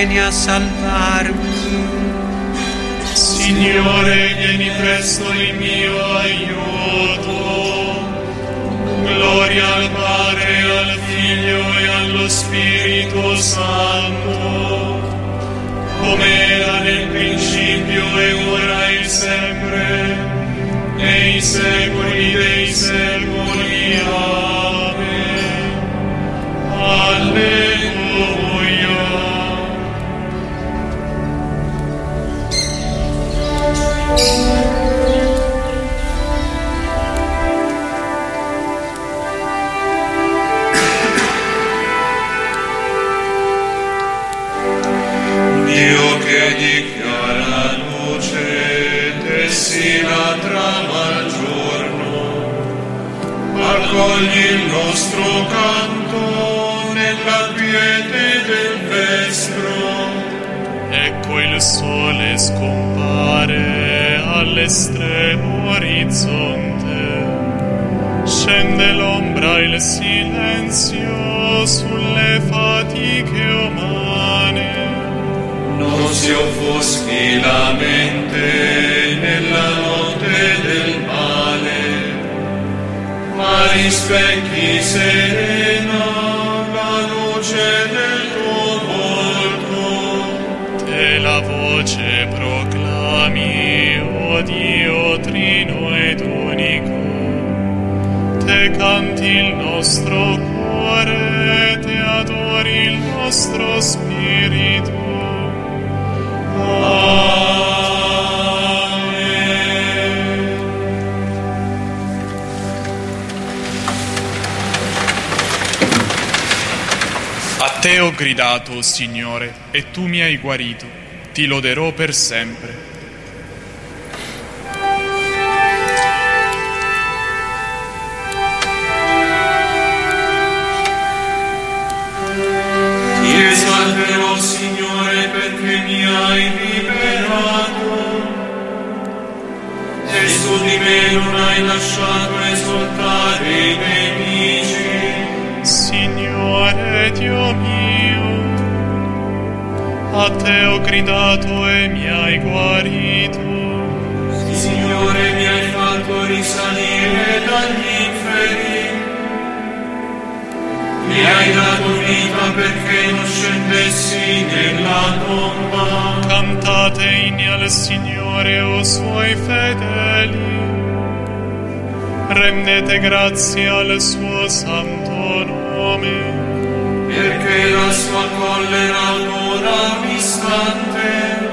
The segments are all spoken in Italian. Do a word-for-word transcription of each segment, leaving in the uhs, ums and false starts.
vieni a salvarmi. Signore, vieni presto in mio aiuto. Gloria al Padre, al Figlio e allo Spirito Santo, come era nel principio e ora e sempre, nei secoli dei secoli. Amen. Alleluia. Dio che dichiara luce, dessi la trama al giorno, accogli il nostro canto nella quiete del vespro. Ecco il sole scompare all'estremo orizzonte, scende l'ombra e il silenzio sulle fatiche umane. Non si offuschi la mente nella notte del male, ma rispecchi serena la luce del tuo volto. Te la voce proclami, o Dio trino ed unico. Te canti il nostro cuore, te adori il nostro spirito. A te ho gridato, Signore, e tu mi hai guarito. Ti loderò per sempre. Ti esalterò, Signore, perché mi hai liberato, e su di me non hai lasciato esultare i nemici. Signore Dio mio, a te ho gridato e mi hai guarito. Signore, mi hai fatto risalire dagli inferi, mi hai dato vita perché non scendessi nella tomba. Cantate inni al Signore, o suoi fedeli, rendete grazie al suo santo nome, perché la sua collera dura un istante,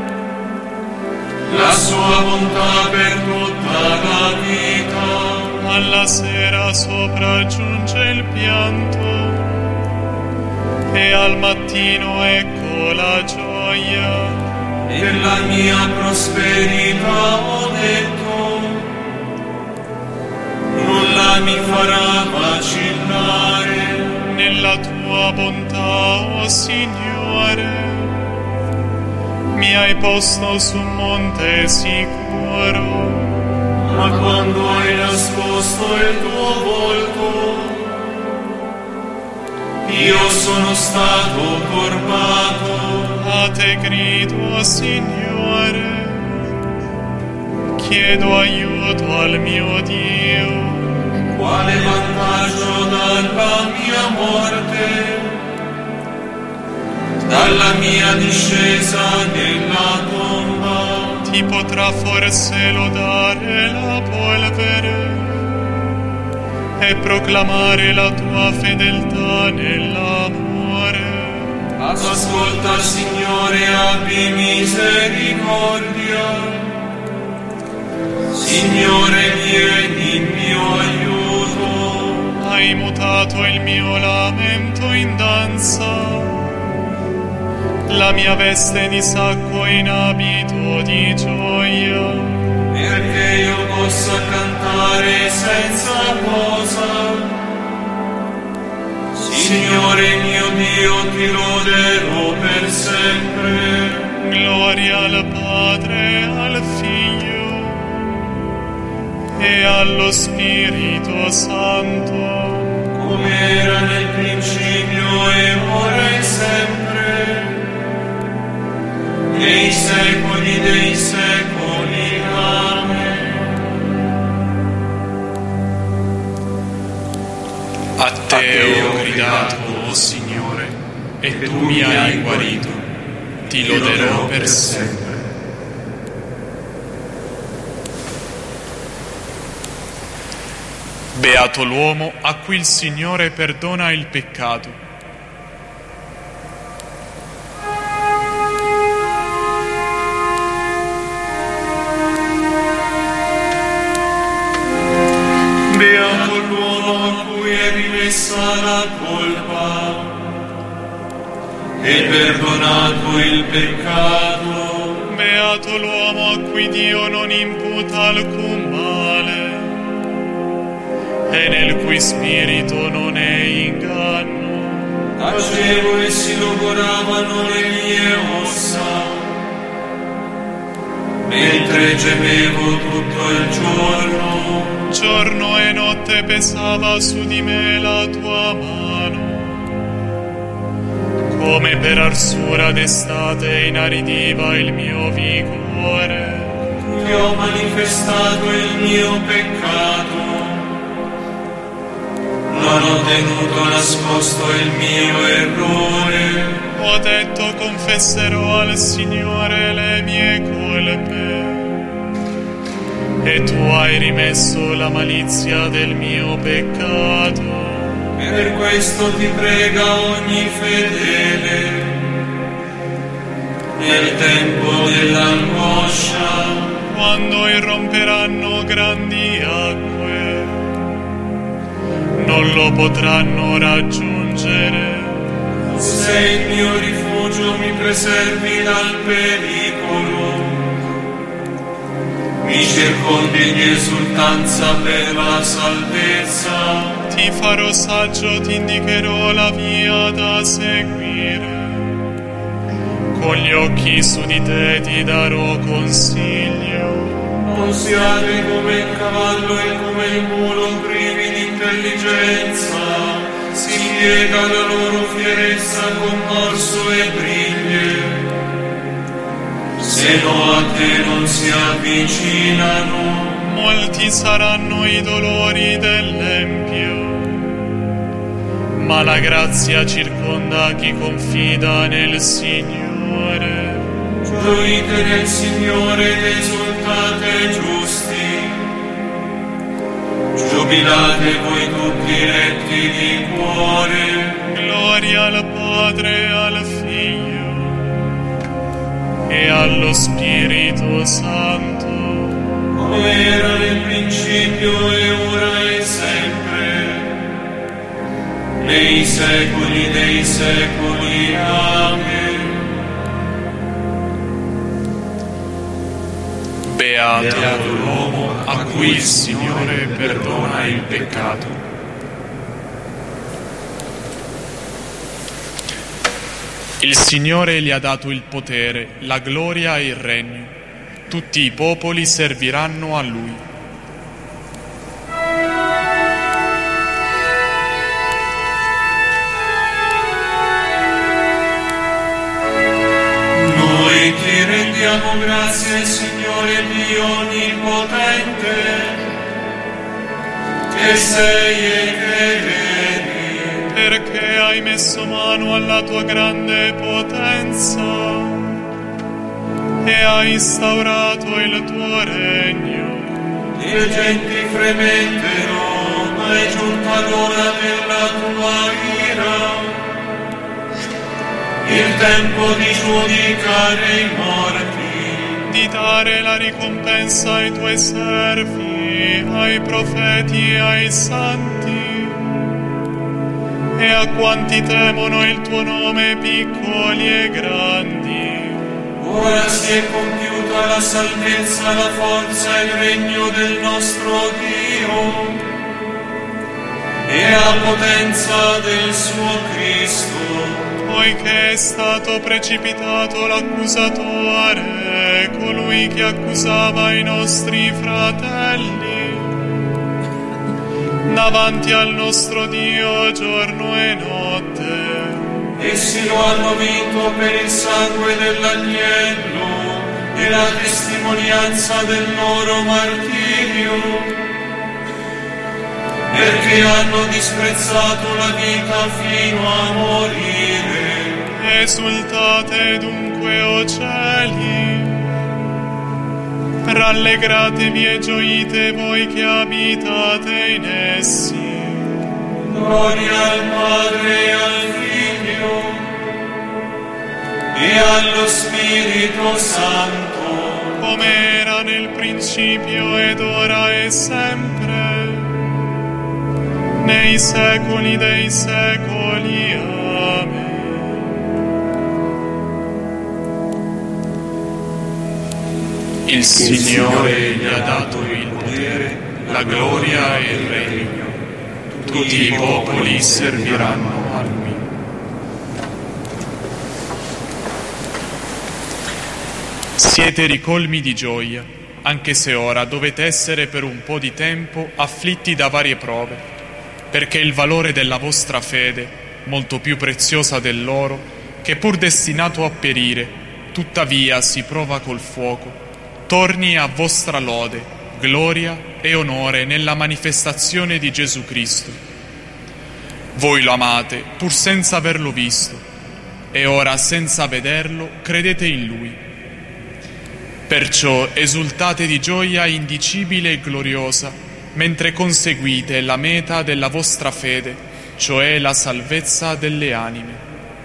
la sua bontà per tutta la vita. Alla sera sopraggiunge il pianto, e al mattino ecco la gioia. Per la mia prosperità ho detto, nulla mi farà vacillare. Nella tua bontà, o Signore, mi hai posto su un monte sicuro. Ma quando hai nascosto il tuo volto, io sono stato turbato. A te grido, Signore, chiedo aiuto al mio Dio. Quale vantaggio dalla mia morte, dalla mia discesa nella tomba? Ti potrà forse lodare la polvere e proclamare la tua fedeltà nell'amore. Ascolta, Signore, abbi misericordia. Signore, vieni in mio aiuto. Hai mutato il mio lamento in danza, la mia veste di sacco in abito di gioia, perché io possa cantare senza posa. Signore mio Dio, ti loderò per sempre. Gloria al Padre, al Figlio e allo Spirito Santo, come era nel principio e ora e sempre, gridato, o Signore, e tu mi hai guarito. Ti loderò per sempre. Beato l'uomo a cui il Signore perdona il peccato. Beato l'uomo a cui è rimessa la colpa e perdonato il peccato. Beato l'uomo a cui Dio non imputa alcun male e nel cui spirito non è inganno. Tacevo e si logoravano le mie ossa, mentre gemevo tutto il giorno. Giorno e notte pesava su di me la tua mano, come per arsura d'estate inaridiva il mio vigore. Ti ho manifestato il mio peccato, non ho tenuto nascosto il mio errore. Ho detto, confesserò al Signore le mie colpe, e tu hai rimesso la malizia del mio peccato. Per questo ti prega ogni fedele, nel tempo dell'angoscia, quando irromperanno grandi acque, non lo potranno raggiungere. Tu sei il mio rifugio, mi preservi dal pericolo, mi circondi di esultanza per la salvezza. Ti farò saggio, ti indicherò la via da seguire, con gli occhi su di te ti darò consiglio. Non siate come il cavallo e come il mulo privi di intelligenza, si piega la loro fierezza con morso e briglie, se no a te non si avvicinano. Molti saranno i dolori dell'empio, ma la grazia circonda chi confida nel Signore. Gioite nel Signore ed esultate giusti, giubilate voi tutti retti di cuore. Gloria al Padre, al Figlio e allo Spirito Santo, come era nel principio e ora e sempre, nei secoli dei secoli. Amen. Beato, Beato l'uomo a cui il Signore perdona il peccato. Il Signore gli ha dato il potere, la gloria e il regno. Tutti i popoli serviranno a Lui. Noi ti rendiamo grazie, Signore Dio Onnipotente, che sei e che eri, perché hai messo mano alla tua grande potenza e hai instaurato il tuo regno. Le genti fremettero, ma è giunta l'ora della tua ira, il tempo di giudicare i morti, di dare la ricompensa ai tuoi servi, ai profeti e ai santi, e a quanti temono il tuo nome, piccoli e grandi. Ora si è compiuta la salvezza, la forza e il regno del nostro Dio e la potenza del suo Cristo. Poiché è stato precipitato l'accusatore, colui che accusava i nostri fratelli, davanti al nostro Dio giorno e notte. Essi lo hanno vinto per il sangue dell'agnello e la testimonianza del loro martirio. perché hanno disprezzato la vita fino a morire. Esultate dunque, o cieli, rallegratevi e gioite voi che abitate in essi. Gloria al Padre e al Figlio e allo Spirito Santo, come era nel principio ed ora e sempre, nei secoli dei secoli. Amen. Il Signore gli ha dato il potere, la gloria e il regno. Tutti i popoli serviranno a Lui. Siete ricolmi di gioia, anche se ora dovete essere per un po' di tempo afflitti da varie prove, perché il valore della vostra fede, molto più preziosa dell'oro, che pur destinato a perire, tuttavia si prova col fuoco, torni a vostra lode, gloria e onore nella manifestazione di Gesù Cristo. Voi lo amate pur senza averlo visto, e ora senza vederlo credete in Lui. Perciò esultate di gioia indicibile e gloriosa, mentre conseguite la meta della vostra fede, cioè la salvezza delle anime.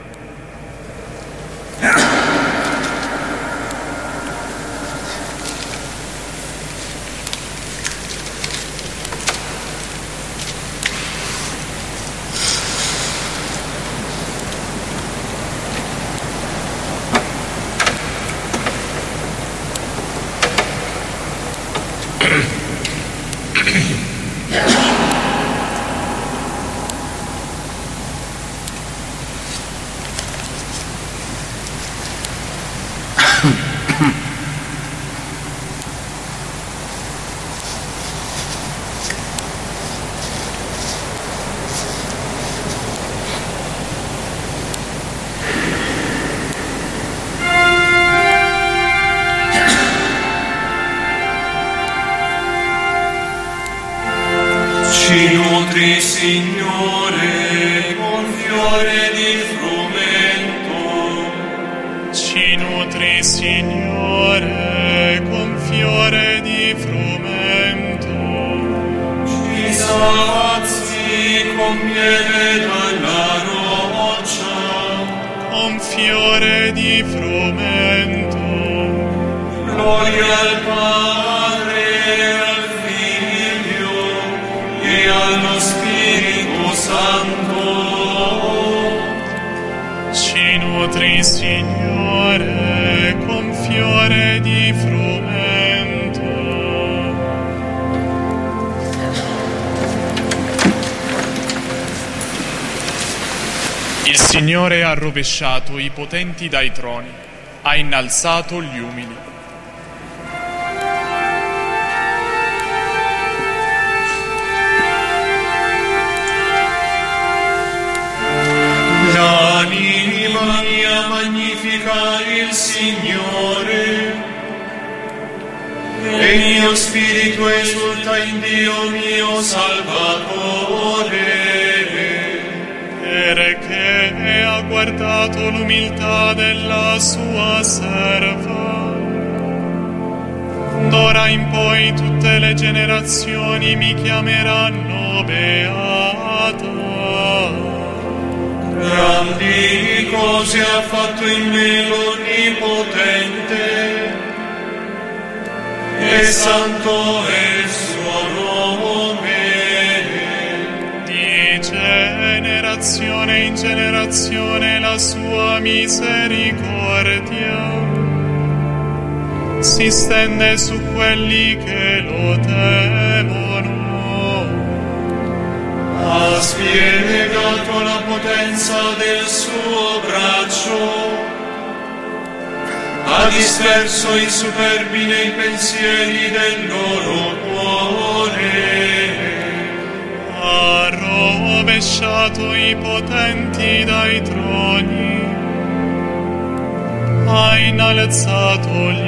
Ci nutri, Signore, con fiore di frumento. Ci nutri, Signore, con fiore di frumento. Ci sazi con miele dalla roccia. Con fiore di frumento. Gloria al Padre e al Figlio e allo Spirito Santo. Ci nutri, Signore, con fiore di frumento. Il Signore ha rovesciato i potenti dai troni, ha innalzato gli umili. L'anima mia magnifica il Signore, e il mio spirito esulta in Dio mio Salvatore, perché ha guardato l'umiltà della sua serva. D'ora in poi tutte le generazioni mi chiameranno beata. Grandi cose ha fatto in me l'Onnipotente, e santo è il suo nome. Di generazione in generazione la sua misericordia si stende su quelli che lo temono. Ha spiegato la potenza del suo braccio, ha disperso i superbi nei pensieri del loro cuore, ha rovesciato i potenti dai troni, ha innalzato gli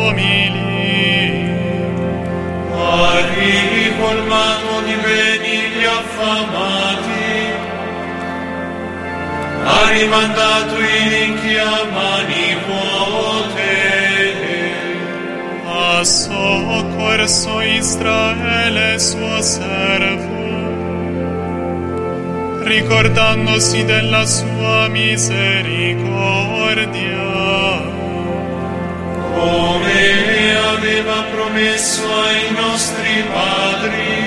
umili, ha ricolmato di beni affamati, ha rimandato i ricchi a mani vuote, ha soccorso Israele suo servo, ricordandosi della sua misericordia, come aveva promesso ai nostri padri,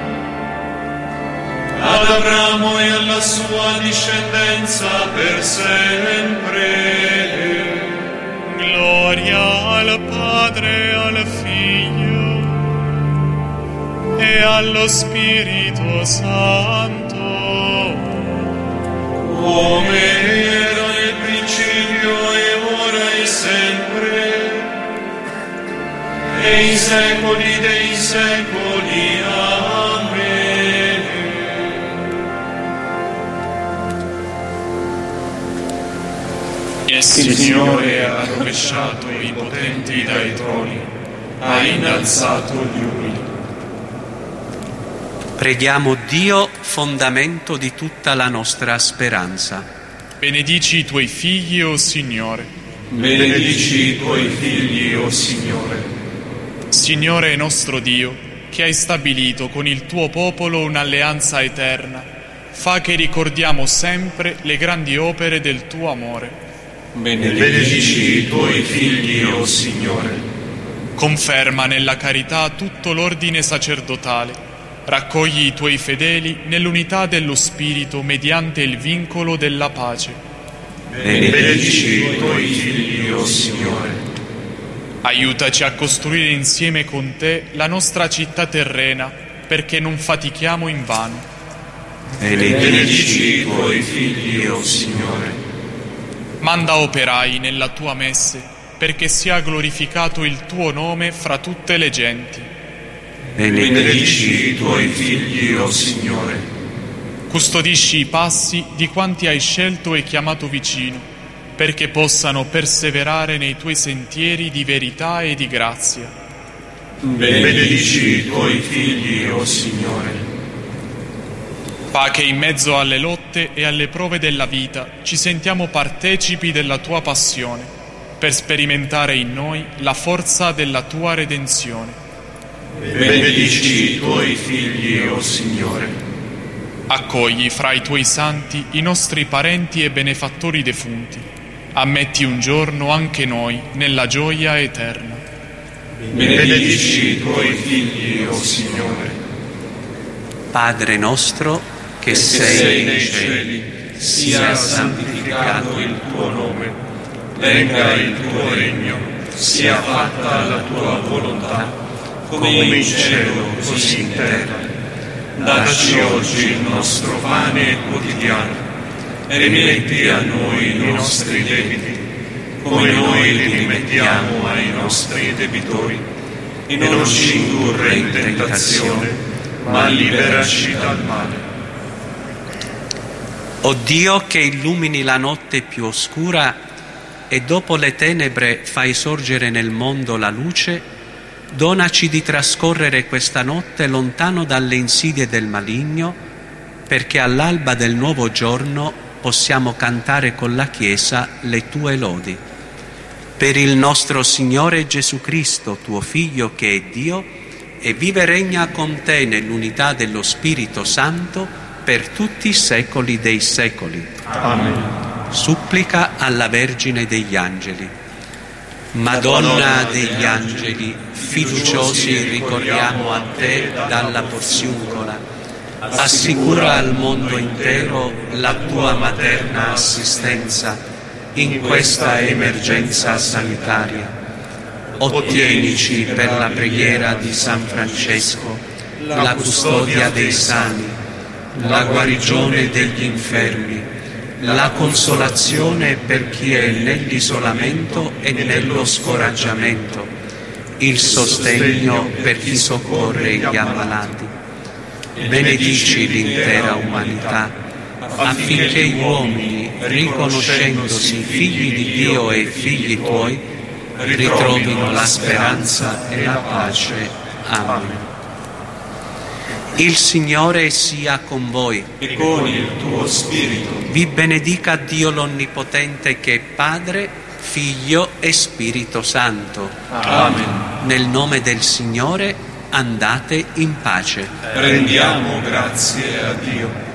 ad Abramo e alla sua discendenza per sempre. Gloria al Padre, al Figlio e allo Spirito Santo, come era nel principio e ora e sempre, e i secoli dei secoli. Amen. Il Signore ha rovesciato i potenti dai troni, ha innalzato gli umili. Preghiamo Dio, fondamento di tutta la nostra speranza. Benedici i tuoi figli, o Signore. Benedici i tuoi figli, o Signore. Signore nostro Dio, che hai stabilito con il tuo popolo un'alleanza eterna, fa che ricordiamo sempre le grandi opere del tuo amore. Benedici i tuoi figli, o Signore. Conferma nella carità tutto l'ordine sacerdotale. Raccogli i tuoi fedeli nell'unità dello Spirito mediante il vincolo della pace. Benedici i tuoi figli, o Signore. Aiutaci a costruire insieme con te la nostra città terrena, perché non fatichiamo invano. Benedici i tuoi figli, o Signore. Manda operai nella tua messe, perché sia glorificato il tuo nome fra tutte le genti. Benedici i tuoi figli, o Signore. Custodisci i passi di quanti hai scelto e chiamato vicino, perché possano perseverare nei tuoi sentieri di verità e di grazia. Benedici i tuoi figli, o Signore. Fa che in mezzo alle lotte e alle prove della vita ci sentiamo partecipi della tua passione, per sperimentare in noi la forza della tua redenzione. Benedici i tuoi figli, o Signore. Accogli fra i tuoi santi i nostri parenti e benefattori defunti. Ammetti un giorno anche noi nella gioia eterna. Benedici i tuoi figli, o Signore. Padre nostro, che, che sei, sei nei cieli, sia santificato il tuo nome. Venga il tuo regno, sia fatta la tua volontà, come in cielo così in terra. Dacci oggi il nostro pane quotidiano e rimetti a noi i nostri debiti, come noi li rimettiamo ai nostri debitori, e non ci indurre in tentazione, ma liberaci dal male. O Dio, che illumini la notte più oscura e dopo le tenebre fai sorgere nel mondo la luce, donaci di trascorrere questa notte lontano dalle insidie del maligno, perché all'alba del nuovo giorno possiamo cantare con la Chiesa le tue lodi. Per il nostro Signore Gesù Cristo, tuo Figlio, che è Dio, e vive e regna con te nell'unità dello Spirito Santo per tutti i secoli dei secoli. Amen. Supplica alla Vergine degli Angeli. Madonna degli Angeli, fiduciosi ricorriamo a te dalla porziuncola. Assicura al mondo intero la tua materna assistenza in questa emergenza sanitaria. Ottienici per la preghiera di San Francesco la custodia dei sani, la guarigione degli infermi, la consolazione per chi è nell'isolamento e nello scoraggiamento, il sostegno per chi soccorre gli ammalati. Benedici l'intera umanità, affinché gli uomini, riconoscendosi figli di Dio e figli tuoi, ritrovino la speranza e la pace. Amen. Il Signore sia con voi. E con il tuo spirito. Vi benedica Dio l'Onnipotente che è Padre, Figlio e Spirito Santo. Amen. Nel nome del Signore andate in pace. Rendiamo grazie a Dio.